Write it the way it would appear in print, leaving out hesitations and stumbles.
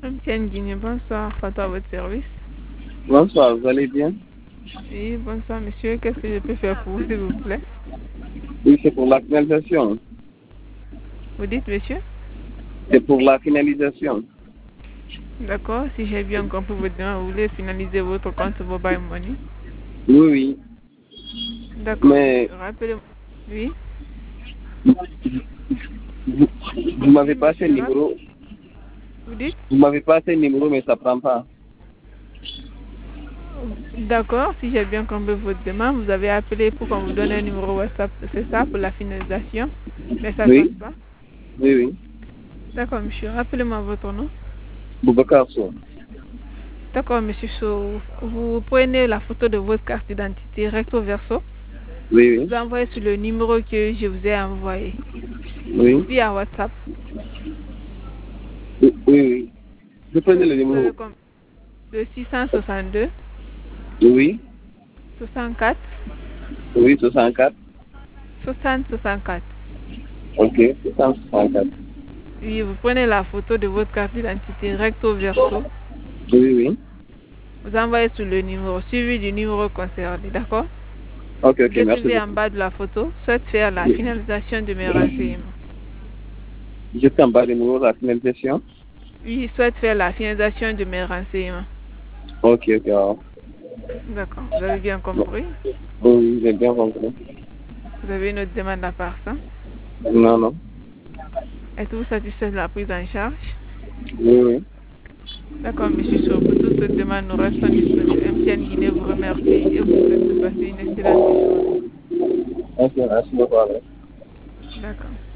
MTN Guinée, bonsoir. Fatou à votre service. Bonsoir, vous allez bien? Oui, bonsoir monsieur. Qu'est-ce que je peux faire pour vous, s'il vous plaît? Oui, c'est pour la finalisation. Vous dites monsieur? C'est pour la finalisation. D'accord, si j'ai bien compris votre demande, vous voulez finaliser votre compte Mobile Money? Oui, oui. D'accord, Mais monsieur. Rappelez-moi. Oui? vous m'avez Oui, passé le monsieur. numéro. Vous dites? Vous m'avez passé le numéro, mais ça prend pas. D'accord, si j'ai bien compris votre demande, vous avez appelé pour qu'on vous donne un numéro WhatsApp, c'est ça, pour la finalisation, mais ça ne passe Oui, pas. oui, oui. D'accord, monsieur. Rappelez-moi votre nom. Boubacar Sow. D'accord, monsieur Sow. Vous prenez la photo de votre carte d'identité recto verso. Oui, Vous oui. envoyez sur le numéro que je vous ai envoyé Oui, via WhatsApp. oui, oui, oui. Je prenais le Vous avez numéro. comme le 662 Oui, 64 oui, 64. 60 64. Ok, 664. Oui, vous prenez la photo de votre carte d'identité recto verso. Oui, oui. Vous envoyez sur le numéro suivi du numéro concerné, d'accord? Ok, ok, Vous merci écrivez en beaucoup. bas de la photo, souhaite faire la Oui. finalisation de mes renseignements. J'étais en bas du numéro de la finalisation. Oui, souhaite faire la finalisation de mes renseignements. Ok, ok. Alors. D'accord, vous avez bien Bon. compris? Oui, j'ai bien compris. Vous avez une autre demande à part ça? Non, non. Êtes-vous satisfait de la prise en charge? Oui, oui. D'accord, monsieur Sow, pour toute cette demande, nous restons disponibles. MTN Guinée vous remercie et vous souhaite de passer une excellente journée. Ok, merci beaucoup. D'accord.